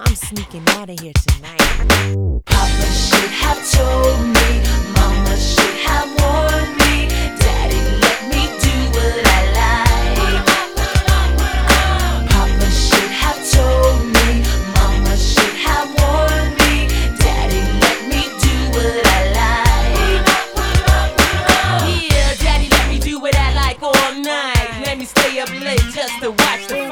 I'm sneaking out of here tonight. Papa should have told me, Mama should have warned me, Daddy let me do what I like. Papa should have told me, Mama should have warned me, Daddy let me do what I like. Yeah, Daddy let me do what I like all night. Let me stay up late just to watch the